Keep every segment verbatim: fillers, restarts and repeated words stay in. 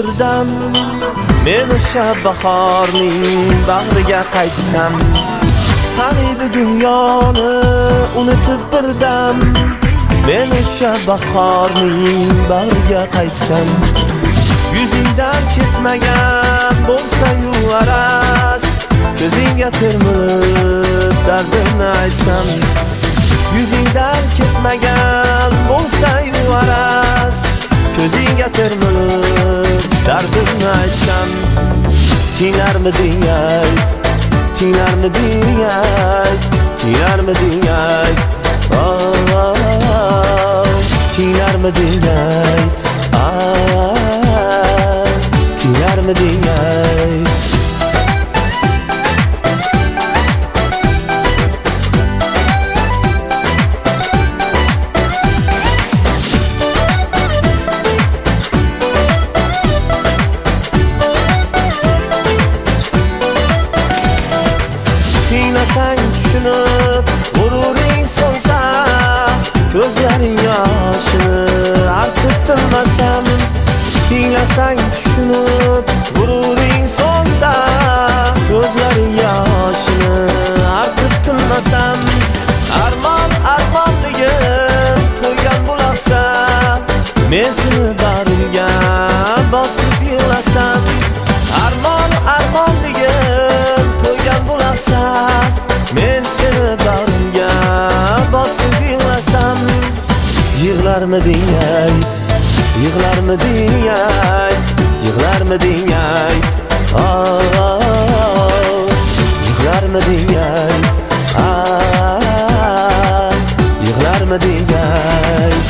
birdan men o'sha bahorning bag'riga qaytsam, taniydi dunyoni unutib birdan men o'sha bahorning bag'riga qaytsam, yuzingdan ketmagan bo'lsa-yu araz, ko'zingga termilib dardimni aytsam, yuzingdan ketmagan bo'lsa-yu araz, ko'zingga termilib dardimni aytsam, tinglarmiding ayt, tinglarmiding ayt, tinglarmiding ayt, oh, oh, oh. Tinglarmiding ayt, ah, tinglarmiding ayt. Tinglasang tushunib g'ururing so'nsa, ko'zlaring yoshini artib tilmasam, tinglasang tushunib g'ururing so'nsa, ko'zlaring yoshini artib tilmasam, armon armonligim to'ygan bo'lsa, men seni bag'rimga bosib yig'lasam, armon armonligim to'ygan bo'lsa, men seni bag'rimga bosib yig'lasam, yig'larmiding ayt, yig'larmiding ayt, yig'larmiding ayt, oh, oh, oh. Yig'larmiding ayt, ah, yig'larmiding ayt.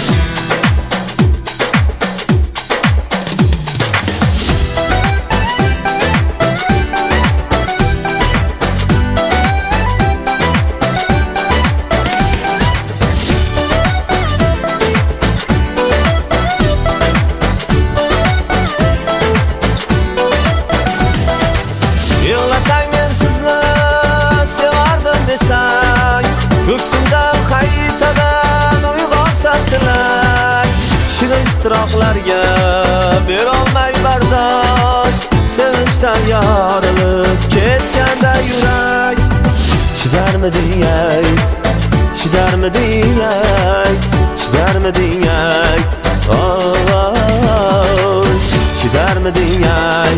Yig'lasang men sizni sevardim desang, ko'ksimdan qaytadan uyg'onsa tilak, shirin titroqlarga berolmay bardosh, sevinchdan yorilib ketganda yurak, chidarmiding ayt, chidarmiding ayt, chidarmiding ayt, oh, oh, oh. Chidarmiding ayt,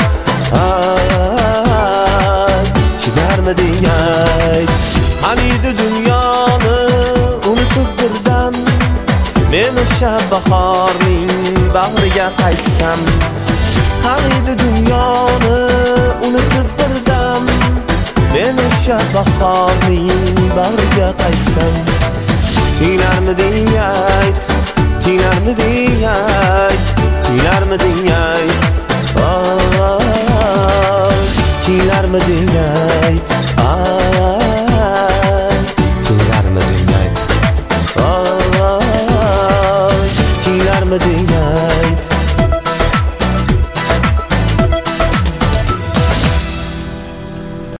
ah, chidarmiding ayt. Taniydi dunyoni unutib birdan men o'sha bahorning bag'riga qaytsam, taniydi dunyoni unutib birdan men o'sha bahorning bag'riga qaytsam, tinglarmiding ayt, tinglarmiding ayt, tinglarmiding ayt, oh, oh, oh. Tinglarmiding ayt.